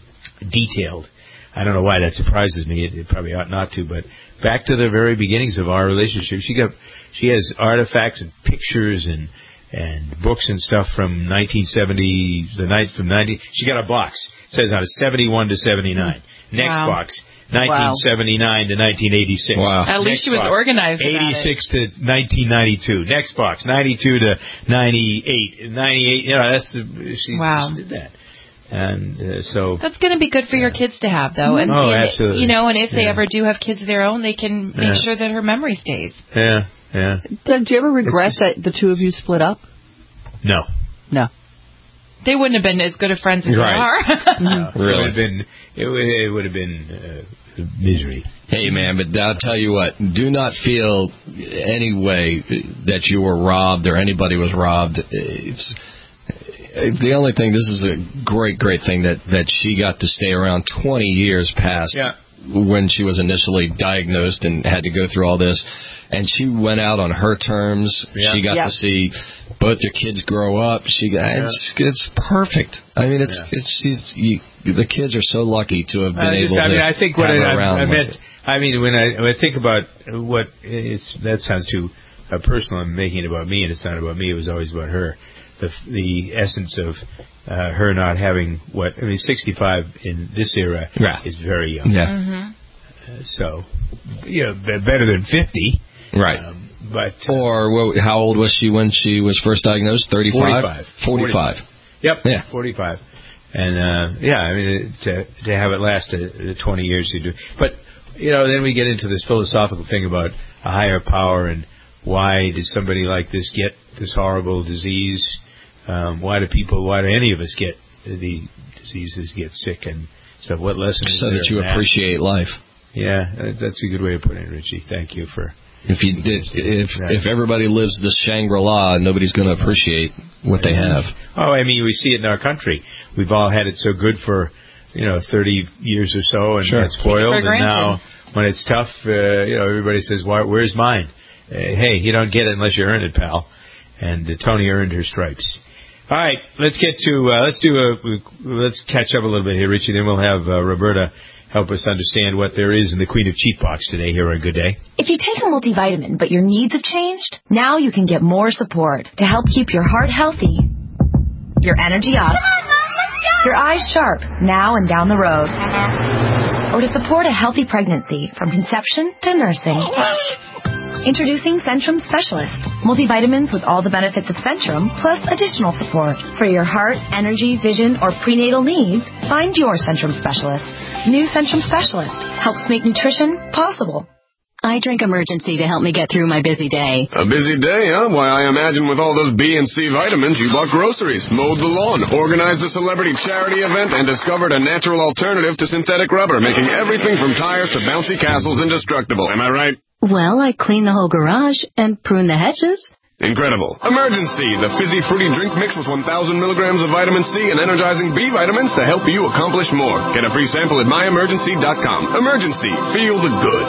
detailed. I don't know why that surprises me. It, it probably ought not to, but back to the very beginnings of our relationship, she got she has artifacts and pictures and and books and stuff from nineteen seventy, the night from ninety. She got a box. It says on seventy-one to seventy-nine. Next wow. box, nineteen seventy-nine wow. to nineteen eighty-six. Wow. At Next least she was box, organized. eighty-six to nineteen ninety-two. Next box, ninety-two to ninety-eight. ninety-eight. You know, that's she wow. just did that. And uh, so that's going to be good for your kids to have, though. And, oh, and absolutely. You know, and if they yeah. ever do have kids of their own, they can make yeah. sure that her memory stays. Yeah, yeah. Doug, do you ever regret just, that the two of you split up? No. No. They wouldn't have been as good of friends as right. they are. no, really? It would have been, it would, it would have been uh, misery. Hey, man, but I'll tell you what. Do not feel any way that you were robbed or anybody was robbed. It's... The only thing, this is a great, great thing that, that she got to stay around twenty years past yeah. when she was initially diagnosed and had to go through all this. And she went out on her terms. Yeah. She got yeah. to see both your kids grow up. She got, yeah. it's, it's perfect. I mean, it's, yeah. it's she's you, the kids are so lucky to have been I able just, to I mean, I think what have I, her around. I, I meant, I mean, when I, when I think about what it's, that sounds too uh, personal. I'm making it about me, and it's not about me. It was always about her. The the essence of uh, her not having what I mean, sixty-five in this era yeah. is very young. Yeah. Mm-hmm. Uh, so, you know, better than fifty. Right. Um, but uh, or well, how old was she when she was first diagnosed? Thirty-five. Forty-five. Forty-five. Yep. Yeah. Forty-five. And uh, yeah, I mean to to have it last uh, twenty years to do. But you know, then we get into this philosophical thing about a higher power and why does somebody like this get this horrible disease? Um, why do people, why do any of us get the diseases, get sick and stuff? What lessons? So that you appreciate that? life. Yeah, that's a good way of putting it, Richie. Thank you for. If you did, if if everybody lives this Shangri-La, nobody's going to appreciate what they have. Oh, I mean, we see it in our country. We've all had it so good for, you know, thirty years or so, and sure. it's spoiled. And now, when it's tough, uh, you know, everybody says, "Why? Where's mine?" Uh, hey, you don't get it unless you earn it, pal. And uh, Tony earned her stripes. All right, let's get to, uh, let's do a, let's catch up a little bit here, Richie. Then we'll have uh, Roberta help us understand what there is in the Queen of Cheat Box today here on Good Day. If you take a multivitamin but your needs have changed, now you can get more support to help keep your heart healthy, your energy up, your eyes sharp now and down the road, or to support a healthy pregnancy from conception to nursing. Introducing Centrum Specialist. Multivitamins with all the benefits of Centrum, plus additional support. For your heart, energy, vision, or prenatal needs, find your Centrum Specialist. New Centrum Specialist helps make nutrition possible. I drink Emergency to help me get through my busy day. A busy day, huh? Why, I imagine with all those B and C vitamins, you bought groceries, mowed the lawn, organized a celebrity charity event, and discovered a natural alternative to synthetic rubber, making everything from tires to bouncy castles indestructible. Am I right? Well, I cleaned the whole garage and pruned the hedges. Incredible. Emergency, the fizzy fruity drink mixed with one thousand milligrams of vitamin C and energizing B vitamins to help you accomplish more. Get a free sample at my emergency dot com. Emergency, feel the good.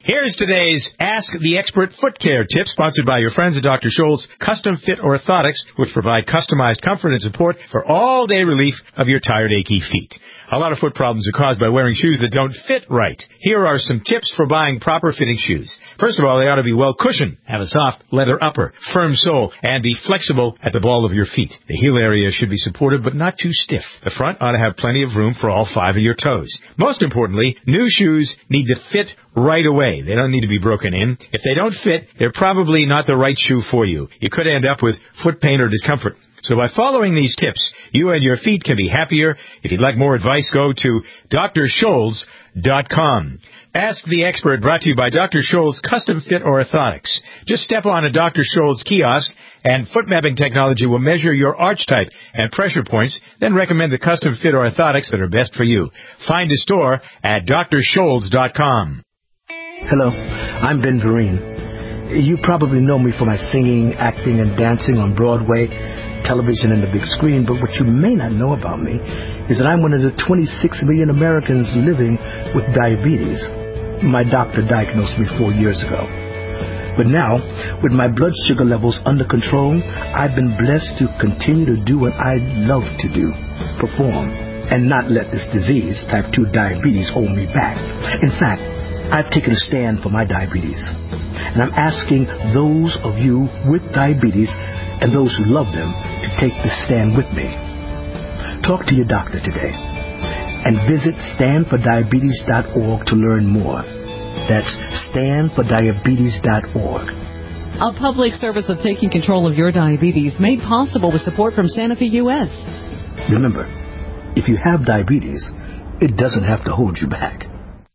Here's today's Ask the Expert Foot Care tip, sponsored by your friends at Doctor Scholl's Custom Fit Orthotics, which provide customized comfort and support for all-day relief of your tired, achy feet. A lot of foot problems are caused by wearing shoes that don't fit right. Here are some tips for buying proper-fitting shoes. First of all, they ought to be well cushioned, have a soft leather upper, firm sole, and be flexible at the ball of your feet. The heel area should be supported but not too stiff. The front ought to have plenty of room for all five of your toes. Most importantly, new shoes need to fit right away. They don't need to be broken in. If they don't fit, they're probably not the right shoe for you. You could end up with foot pain or discomfort. So by following these tips, you and your feet can be happier. If you'd like more advice, go to D R Scholl's dot com. Ask the Expert, brought to you by Doctor Scholl's Custom Fit Orthotics. Just step on a Doctor Scholl's kiosk, and foot mapping technology will measure your arch type and pressure points, then recommend the custom fit orthotics that are best for you. Find a store at D R Scholl's dot com. Hello, I'm Ben Vereen. You probably know me for my singing, acting, and dancing on Broadway, television, and the big screen, but what you may not know about me is that I'm one of the twenty-six million Americans living with diabetes. My doctor diagnosed me four years ago. But now, with my blood sugar levels under control, I've been blessed to continue to do what I love to do, perform, and not let this disease, type two diabetes, hold me back. In fact, I've taken a stand for my diabetes. And I'm asking those of you with diabetes and those who love them to take this stand with me. Talk to your doctor today and visit stand for diabetes dot org to learn more. That's stand for diabetes dot org. A public service of taking control of your diabetes, made possible with support from Sanofi U S. Remember, if you have diabetes, it doesn't have to hold you back.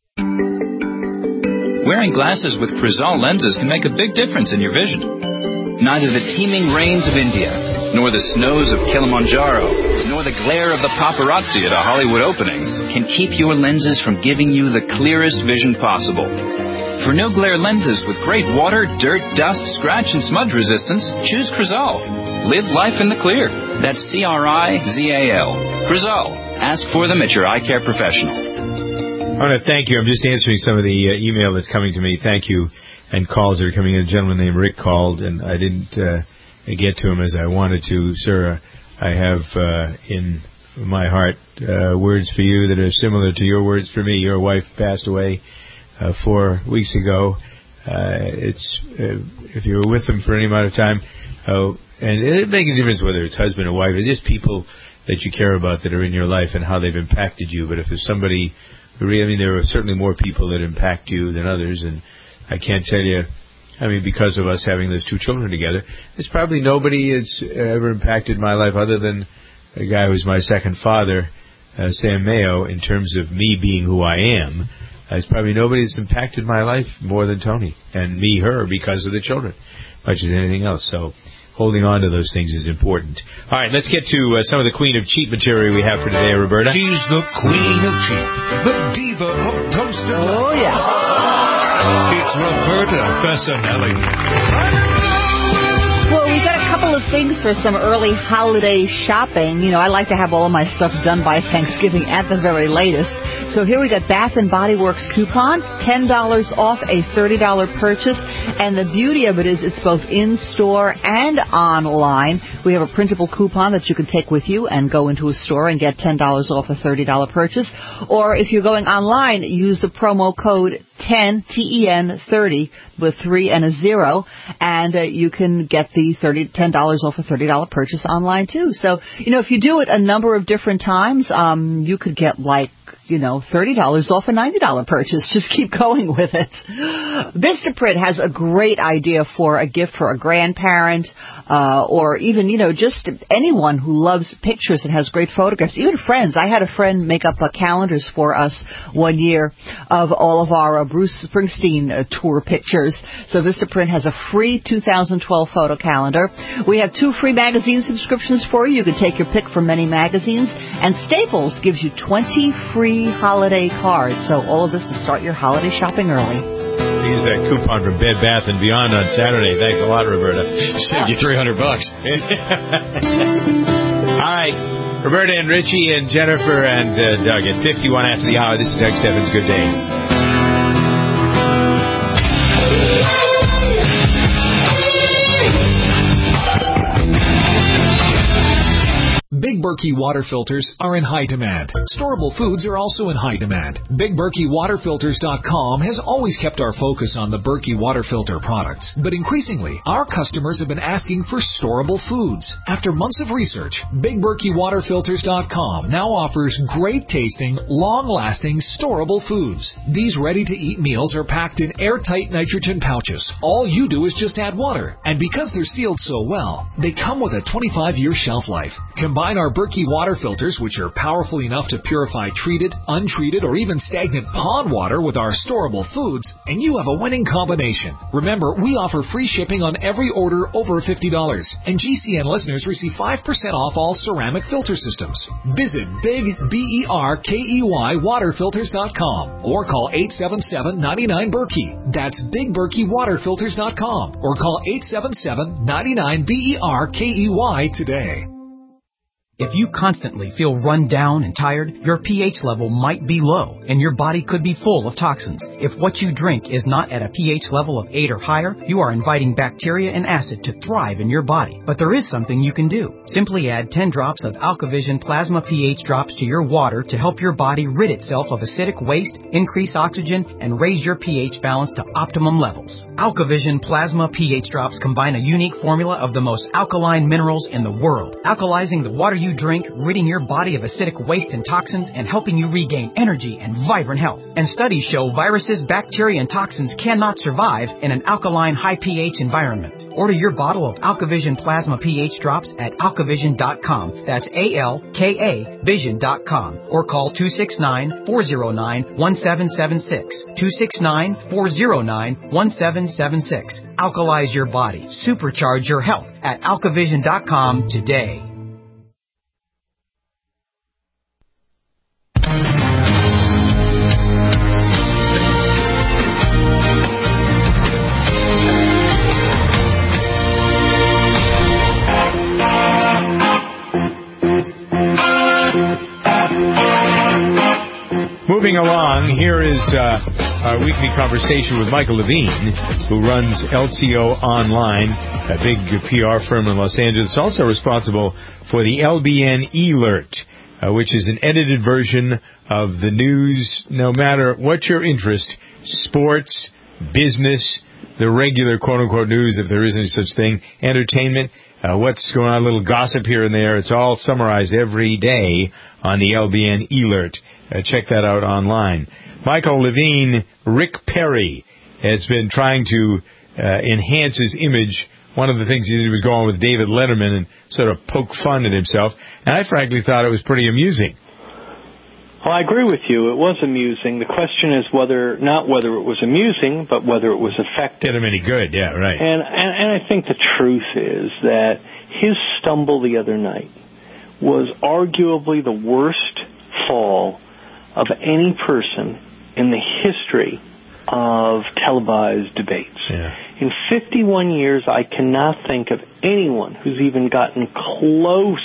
Wearing glasses with Crizal lenses can make a big difference in your vision. Neither the teeming rains of India, nor the snows of Kilimanjaro, nor the glare of the paparazzi at a Hollywood opening can keep your lenses from giving you the clearest vision possible. For no glare lenses with great water, dirt, dust, scratch, and smudge resistance, choose Crizal. Live life in the clear. That's C R I Z A L. Crizal. Ask for them at your eye care professional. I want to thank you. I'm just answering some of the uh, email that's coming to me. Thank you. And calls that are coming in. A gentleman named Rick called, and I didn't uh, get to him as I wanted to. Sir, I have uh, in my heart uh, words for you that are similar to your words for me. Your wife passed away uh, four weeks ago. Uh, it's uh, if you were with them for any amount of time, uh, and it doesn't make a difference whether it's husband or wife. It's just people that you care about that are in your life and how they've impacted you. But if there's somebody who really, I mean, there are certainly more people that impact you than others, and I can't tell you, I mean, because of us having those two children together, there's probably nobody that's ever impacted my life other than a guy who's my second father, uh, Sam Mayo, in terms of me being who I am. Uh, there's probably nobody that's impacted my life more than Tony, and me, her, because of the children, much as anything else. So holding on to those things is important. All right, let's get to uh, some of the Queen of Cheap material we have for today, Roberta. She's the Queen of Cheap, the diva of toasted. Oh, yeah. It's Roberta Fessanelli. Well, we've got a couple of things for some early holiday shopping. You know, I like to have all of my stuff done by Thanksgiving at the very latest. So here we got Bath and Body Works coupon, ten dollars off a thirty dollars purchase. And the beauty of it is it's both in-store and online. We have a printable coupon that you can take with you and go into a store and get ten dollars off a thirty dollars purchase. Or if you're going online, use the promo code ten, T E N, thirty, with three and a zero, and uh, you can get the thirty, ten dollars off a thirty dollars purchase online, too. So, you know, if you do it a number of different times, um, you could get, like, you know, thirty dollars off a ninety dollars purchase. Just keep going with it. Vistaprint has a great idea for a gift for a grandparent uh, or even, you know, just anyone who loves pictures and has great photographs, even friends. I had a friend make up uh, calendars for us one year of all of our uh, Bruce Springsteen uh, tour pictures. So Vistaprint has a free two thousand twelve photo calendar. We have two free magazine subscriptions for you. You can take your pick from many magazines. And Staples gives you twenty free holiday cards. So all of this to start your holiday shopping early. Use that coupon from Bed Bath and Beyond on Saturday. Thanks a lot, Roberta. Saved you three hundred bucks. All right. Roberta and Richie and Jennifer and uh, Doug at fifty-one after the hour. This is Doug Steffens. Good day. Big Berkey water filters are in high demand. Storable foods are also in high demand. Big Berkey Water Filters dot com has always kept our focus on the Berkey water filter products, but increasingly, our customers have been asking for storable foods. After months of research, Big Berkey Water Filters dot com now offers great-tasting, long-lasting, storable foods. These ready-to-eat meals are packed in airtight nitrogen pouches. All you do is just add water, and because they're sealed so well, they come with a twenty-five year shelf life. Combine our Berkey water filters, which are powerful enough to purify treated, untreated, or even stagnant pond water with our storable foods, and you have a winning combination. Remember, we offer free shipping on every order over fifty dollars, and G C N listeners receive five percent off all ceramic filter systems. Visit Big B E R K E Y Water Filters dot com or call eight seven seven, nine nine, Berkey. That's Big Berkey Water Filters dot com or call eight seven seven, nine nine, B E R K E Y today. If you constantly feel run down and tired, your pH level might be low, and your body could be full of toxins. If what you drink is not at a pH level of eight or higher, you are inviting bacteria and acid to thrive in your body. But there is something you can do. Simply add ten drops of AlkaVision Plasma pH drops to your water to help your body rid itself of acidic waste, increase oxygen, and raise your pH balance to optimum levels. AlkaVision Plasma pH drops combine a unique formula of the most alkaline minerals in the world, alkalizing the water you drink, ridding your body of acidic waste and toxins, and helping you regain energy and vibrant health. And studies show viruses, bacteria, and toxins cannot survive in an alkaline, high pH environment. Order your bottle of AlkaVision Plasma pH drops at alkavision dot com. That's A L K A vision dot com. Or call two six nine, four zero nine, one seven seven six. two six nine, four zero nine, one seven seven six. Alkalize your body. Supercharge your health at alkavision dot com today. Moving along, here is uh, our weekly conversation with Michael Levine, who runs L C O Online, a big P R firm in Los Angeles, also responsible for the L B N E-Lert, uh, which is an edited version of the news, no matter what your interest, sports, business, the regular quote-unquote news, if there is any such thing, entertainment, uh, what's going on, a little gossip here and there. It's all summarized every day on the L B N E-Lert. Uh, check that out online. Michael Levine, Rick Perry, has been trying to uh, enhance his image. One of the things he did was go on with David Letterman and sort of poke fun at himself. And I frankly thought it was pretty amusing. Well, I agree with you. It was amusing. The question is whether, not whether it was amusing, but whether it was effective. Did him any good, yeah, right. And, and, and I think the truth is that his stumble the other night was arguably the worst fall of any person in the history of televised debates. Yeah. In fifty-one years, I cannot think of anyone who's even gotten close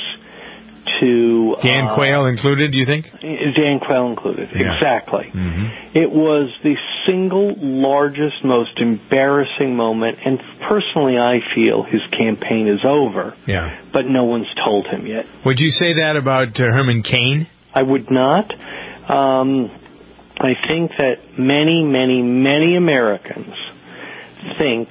to... Dan uh, Quayle included, do you think? Dan Quayle included, yeah. Exactly. Mm-hmm. It was the single largest, most embarrassing moment, and personally I feel his campaign is over. Yeah. But no one's told him yet. Would you say that about uh, Herman Cain? I would not. Um, I think that many, many, many Americans think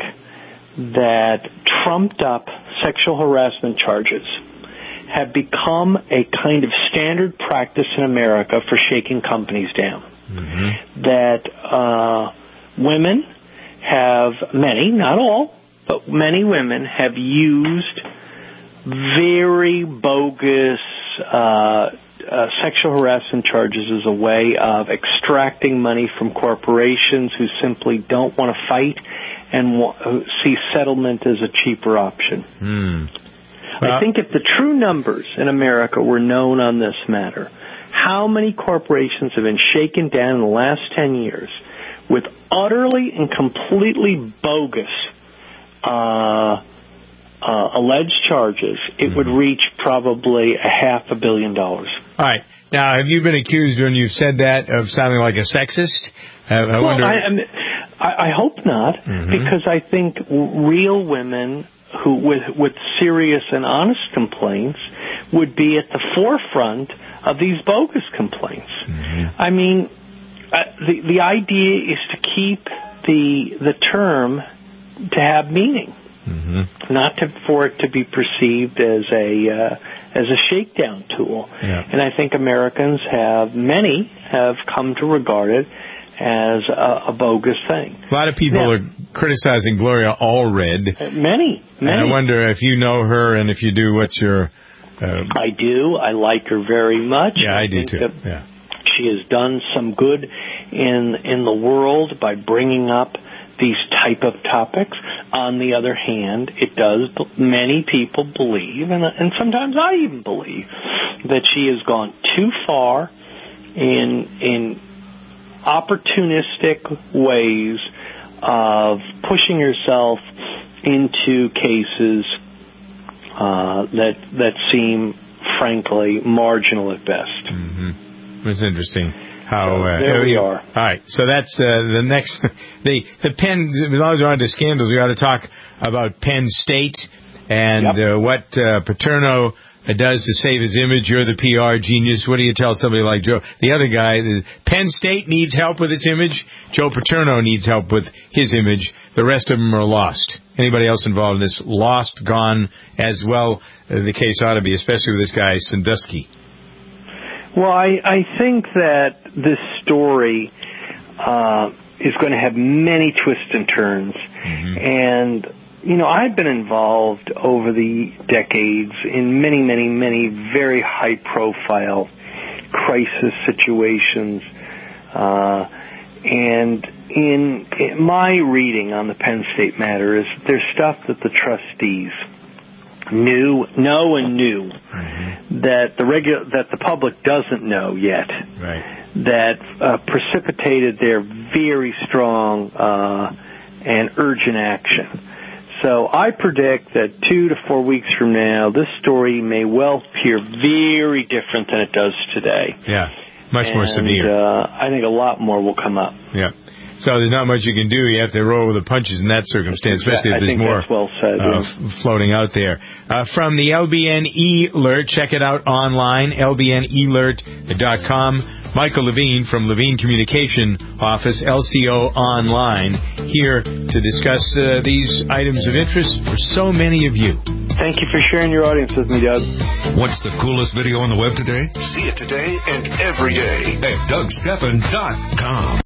that trumped-up sexual harassment charges have become a kind of standard practice in America for shaking companies down. Mm-hmm. That uh, women have, many, not all, but many women have used very bogus uh Uh, sexual harassment charges as a way of extracting money from corporations who simply don't want to fight and wa- see settlement as a cheaper option. Mm. Uh, I think if the true numbers in America were known on this matter, how many corporations have been shaken down in the last ten years with utterly and completely bogus uh Uh, alleged charges, it would reach probably a half a billion dollars. All right. Now, have you been accused when you've said that of sounding like a sexist? Uh, I well, wonder. I, I, I hope not, mm-hmm. because I think real women who, with with serious and honest complaints, would be at the forefront of these bogus complaints. Mm-hmm. I mean, uh, the the idea is to keep the the term to have meaning, mm-hmm. not to, for it to be perceived as a uh, as a shakedown tool. Yeah. And I think Americans have, many have come to regard it as a, a bogus thing. A lot of people now, are criticizing Gloria Allred. Many, many. And I wonder if you know her, and if you do, what's your... Uh, I do. I like her very much. Yeah, I, I do too. Yeah. She has done some good in in the world by bringing up these type of topics. On the other hand, it does, many people believe, and, and sometimes I even believe, that she has gone too far in in opportunistic ways of pushing herself into cases uh, that that seem, frankly, marginal at best. Mm-hmm. It's interesting how so uh, there we you, are. All right, so that's uh, the next. the the Penn. As long as we're on to scandals, we ought to talk about Penn State and Yep. uh, what uh, Paterno does to save his image. You're the P R genius. What do you tell somebody like Joe? The other guy, the Penn State needs help with its image. Joe Paterno needs help with his image. The rest of them are lost. Anybody else involved in this, lost, gone as well. Uh, the case ought to be, especially with this guy Sandusky. Well, I, I think that this story uh, is going to have many twists and turns. Mm-hmm. And, you know, I've been involved over the decades in many, many, many very high-profile crisis situations. Uh, and in, in my reading on the Penn State matter is there's stuff that the trustees knew, know and knew mm-hmm. that the regu- that the public doesn't know yet. Right. That uh, precipitated their very strong uh, and urgent action. So I predict that two to four weeks from now, this story may well appear very different than it does today. Yeah, much and, more severe. Uh, I think a lot more will come up. Yeah. So there's not much you can do. You have to roll with the punches in that circumstance, especially if I there's think more that's well said, uh, yeah. f- floating out there. Uh, from the L B N E-Alert, check it out online, L B N E alert dot com. Michael Levine from Levine Communication Office, L C O Online, here to discuss uh, these items of interest for so many of you. Thank you for sharing your audience with me, Doug. What's the coolest video on the web today? See it today and every day at Doug Stephan dot com.